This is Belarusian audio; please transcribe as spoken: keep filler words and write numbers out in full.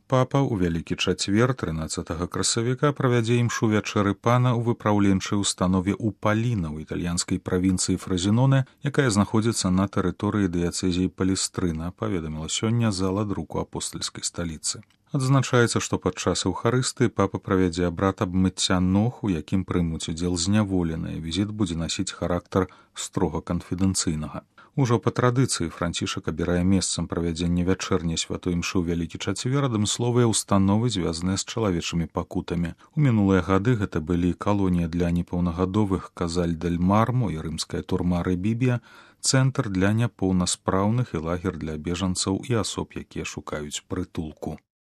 Папа ў вялікі чацвер трынаццатага красавіка правядзе імшу вячэры пана ў выпраўленчай установе ў Паліна ў італьянскай правінцыі Фразіноне, якая знаходзіцца на тэрыторыі дыяцэзіі Палестрына, паведаміла сёння зала друку апостальскай сталіцы. Адзначаецца, што падчас эўхарысты папа правядзе абрад абмыцця ног, у якім прымуць удзел зняволеныя. Візіт будзе насіць характар строга канфідэнцыйнага. Ужо па традыцыі Францішак абірае месцам правядзення вячэрняй святой імшы ў вялікі чацвер адмысловыя ўстановы, звязаныя з чалавечымі пакутамі. У минулыя гады гэта былі калонія для непаўнагадовых Казаль-дель-Мармо і рымская турма Рэбібія, цэнтр для няпоўнаспраўных і лагер для бежанцаў і асоб, якія шукаюць прытулку.